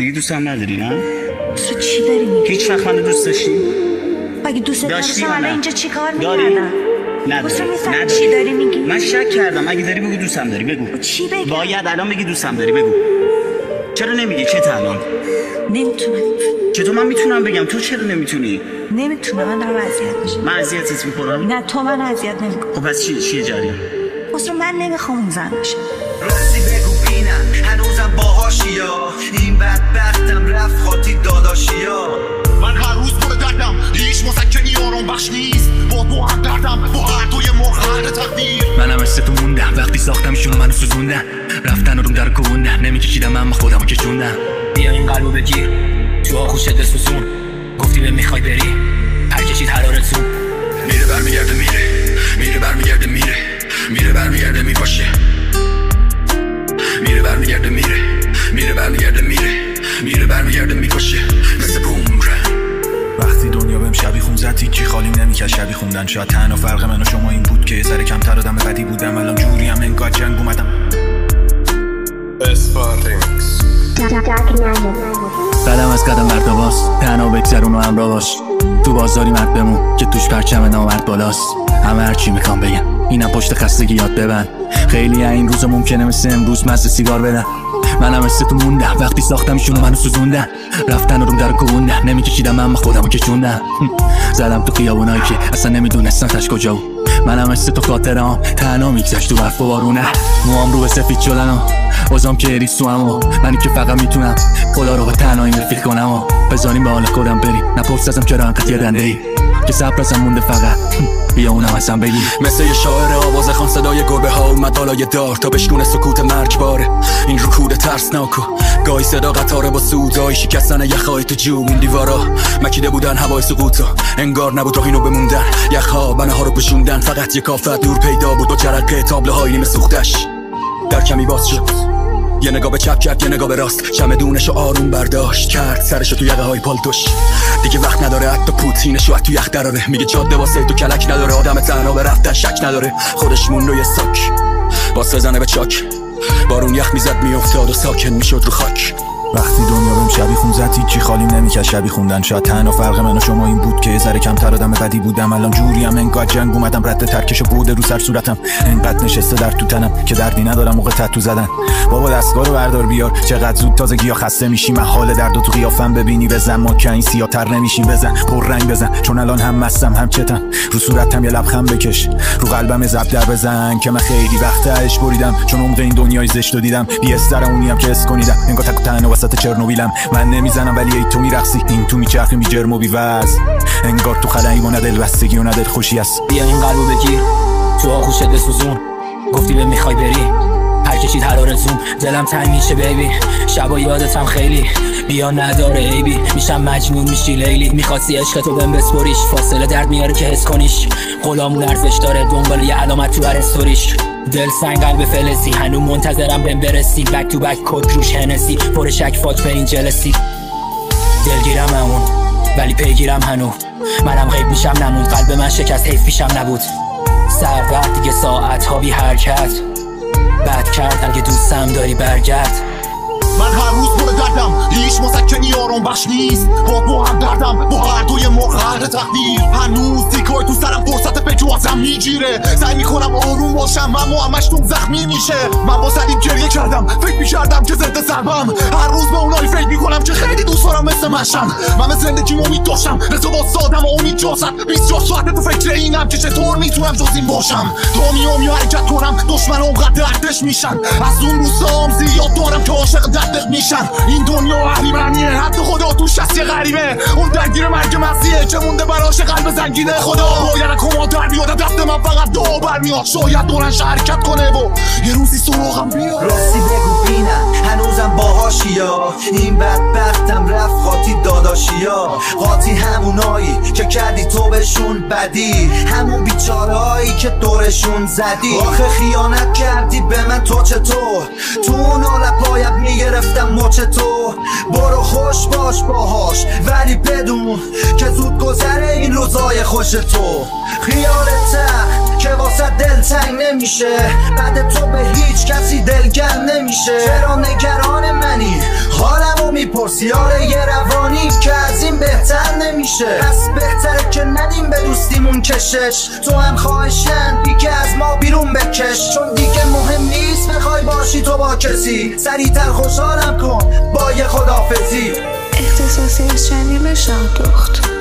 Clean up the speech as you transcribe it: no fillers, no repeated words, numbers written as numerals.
دیگه دوستم نداری نه؟ تو چی داری میگی؟ هیچ وقت منو دوست داشتی؟ اگه دوست داشتی الان اینجا چی کار داری؟ می‌کردم؟ نداری. چی داری میگی؟ من شک کردم. اگه داری بگو دوستم داری بگو. چی بگم؟ باید الان بگی دوستم داری بگو. چرا نمیگی چه الان؟ نمیتونم. چطور من میتونم بگم تو چرا نمیتونی؟ نمیتونم من دارم اذیت میشم. من اذیتت میکنم؟ نه تو من اذیت نمیکنی. خب پس چیه جریان؟ اصلا من نمیخوام اون زن بشم. راستی بگو بینم هنوزم باهاشیا این بدبختم رفت خاطی داداشیا من هر روز پر دردم هیچ مسکنی آرام بخش نیست با هم دردم با هر دوی مرغ هر تقدیر منم مثل تو موندم وقتی ساختمشون منو سوزوندن رفتن و روم در کوندن نمیکشیدم اما خودمو کشوندم بیا این قلبو بگیر تو آغوش دل سوزون گفتی به میخوای بری هر کشید هر آرزون میره برمیگرده میره برمیگرده میره برمیگرده میپاشه میره برمیگرده میره برمیگرده میره برمیگرده میپاشه مثل بومرنگ وقتی دنیا بهم شبیخون زد هیچی خالیم نمیکرد شبیه خوندن شاید تنها فرق من و شما این بود که یه ذره کمتر آدم بدی بودم الان جوریم انگار جنگ اومدم قدم از قدم برداباست تنها بگذرون و همراه باش تو بازاری مرد بمون که توش پرچم نامرد بالاست همه هرچی میخوام بگم اینم پشت خستگی یاد ببند خیلی این روزا ممکنه مثل امروز مزه سیگار بدن منم مثل تو موندم وقتی ساختمشون منو سوزوندن رفتن و روم در کوندن نمیکشیدم اما خودمو کشوندم زدم تو خیابونایی که اصلا نمیدونستم تاش کجا بود منم مثل تو خاطرام تنها میگذشت تو برف و بارونه موام رو به سفید شدن و اوزام که اریز تو هم و منی که فقط میتونم خدا رو به تنهایی رفیق کنم و بزانیم به حال خودم بری نپرس ازم چرا انقدر گردنده ای که صبر ازم مونده فقط بیا اونم ازم بگی مثل یه شاعر آواز خان صدای گربه ها اومد بالای دار تا بشکونه سکوت مرگباره این رکود ترسناک و گاهی صدا قطاره با سودای شکستن یخهای تو جو این دیوارا مکیده بودن هوای سقوطا انگار نبود راهینو بموندن یخها بنه ها رو پوشوندن فقط یک آفت دور پیدا بود با جرقه تابلو های نیمه سوختش در کمی باز شد یه نگاه به چپ کرد یه نگاه به راست چمدونشو آروم برداشت کرد سرشو تو یقه های پالتوش دیگه وقت نداره حتی پوتینشو تو یخ دراره میگه جاده واسه تو کلک نداره آدم تنها به رفتن شک نداره خودش مون روی ساک واسه زنه به چاک بارون یخ میزد میافتاد و ساکن میشد رو خاک وقتی دنیا بهم شبیخون زد هیچی خالیم نمیکرد شبیه خوندن شاید تنها فرق من و شما این بود که یه ذره کمتر آدم بدی بودم الان جوریم انگار جنگ اومدم رد ترکشو بوده رو سر صورتم انقدر نشسته در تو تنم که دردی ندارم موقع تتو زدن بابا دستگاه رو بردار بیار چقدر زود تازگی‌ها خسته میشی من حال درد و تو قیافم ببینی بزن ما که این سیاه‌تر نمیشی بزن پر رنگ بزن چون الان هم مستم هم چتم رو صورتم یه لبخند بکش رو قلبم زب در بزن که من خیلی وقت اش بریدم چون عمق این دنیای زشتو دیدم بی استرمونیام که اس کنیدم انگار تک تنها وسط چرنوبیلم من نمیزنم ولی ای تو میرقصی این تو میچرخی میجرم و بی‌وز انگار تو خلایی و ندل بستگی و ندل خوشی است بیا این قلبو بگیر تو آغوش دل سوزون گفتی به میخوای بری هر کشید هر آرزوم دلم تنگ میشه بیبی شبا یادتم خیلی بیا نداره عیبی میشم مجنون میشی لیلی میخواستی عشقتو بهم بسپریش فاصله درد میاره که حس کنیش غلامون ارزش داره دنبال یه علامت تو هر استوریش دل سنگ قلب فلزی هنو منتظرم بهم برسی بک تو بک کد روش هنسی پر شک فاک به این جلسی دلگیرم همون ولی پیگیرم هنو منم غیب میشم نمون قلب من شکست حیف پیشم نبود سرورد دیگه ساعت ها بی حرکت بد کرد اگه دوستم داری برگرد من هر روز پر دردم هیچ مسکنی آرام بخش نیست با هم دردم با هر دوی مرغ هر تقدیر هنوز تیکای تو سرم فرصت فکر ازم میگیره سعی میکنم آروم باشم اما همش تو زخمی میشه من با سلیم گریه کردم فکر میکردم که ضد ضربم هر روز به اونایی فکر میکنم که خیلی دوست دارم مثل منشم من به زندگیم امید داشتم رضا سادم و امید جاست 24 ساعت تو فکر اینم که چطور میتونم جز این باشم تومی حرکت کنم دشمن اونقدر دردش میشن از اون روزام زیاد دارم که عاشق دردق میشن این دنیا اهریمنیه حتی خدا توش هست یه غریبه اون درگیر مرگ مسیحه که مونده براش قلب زنگینه خدا باید کما در بیادم دست من فقط دو برمیاد شاید دورنش حرکت کنه و یه روزی سراغم بیاد راستی بگو بینم هنوزم باهاشیا این بدبختم رفت خاطی داداشیا خاطی همونایی که کردی تو بهشون بدی همون بیچارهایی که دورشون زدی آخه خیانت کردی به من تو چطور تو اون حال پاید میگرفتم مچ تو برو خوش باش باهاش ولی بدون که زود گذره این روزای خوش تو خیالت که واسه دل تنگ نمیشه بعد تو به هیچ کسی دلگرم نمیشه چرا نگران منی حالمو میپرسی بپرس یاره یه روانی که از این بهتر نمیشه. پس بهتره که ندیم به دوستیمون کشش. تو هم خواهشن دیگه از ما بیرون بکش، چون دیگه مهم نیست بخوای باشی تو با کسی. سریعتر خوشحالم کن با یه خداحافظی. اختصاصی از چنین شادخت